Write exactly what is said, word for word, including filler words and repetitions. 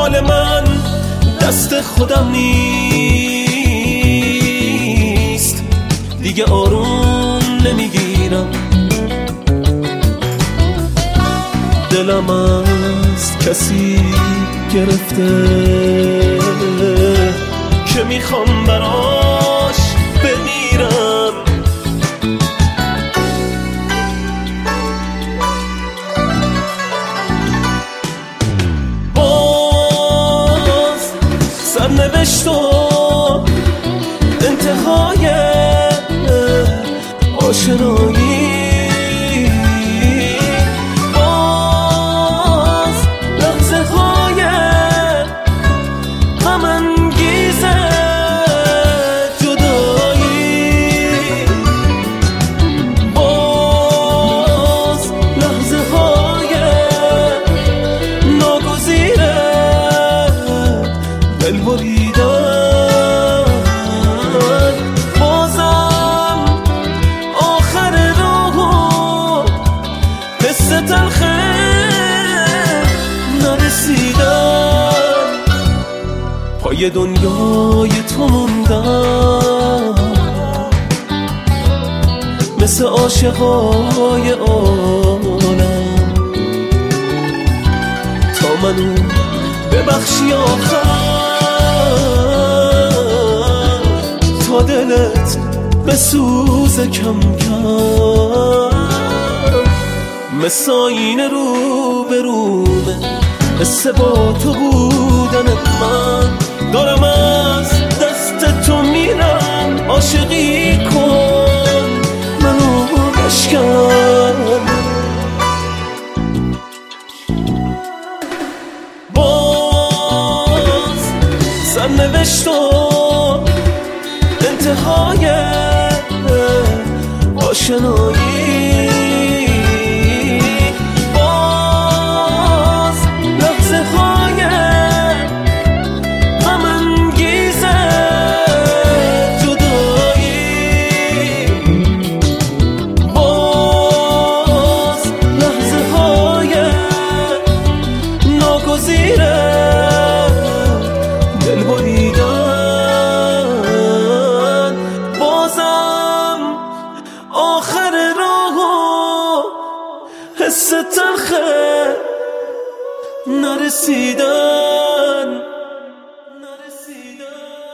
حال من دست خودم نیست، دیگه آروم نمیگیرم. دلم از کسی گرفته که میخوام براش بمیرم. باز سرنوشت و انتهای آشنایی، بازم آخر راه حس تلخه نرسیدم. پای دنیای تو موندم مثل عاشقای عالم، تا منو ببخشی آخر، تا دلت بسوز کم کم. مثل آینه رو به رومه حس با تو بودنت، من دارم از دست تو میرم. عاشقی کن منو بشکن. باز سرنوشت و انتهای آشنایی، باز لحظه های غم انگیز جدایی، باز لحظه های ناگزیر دل بریدن. بازم آخر راه حس تلخه نرسیدن.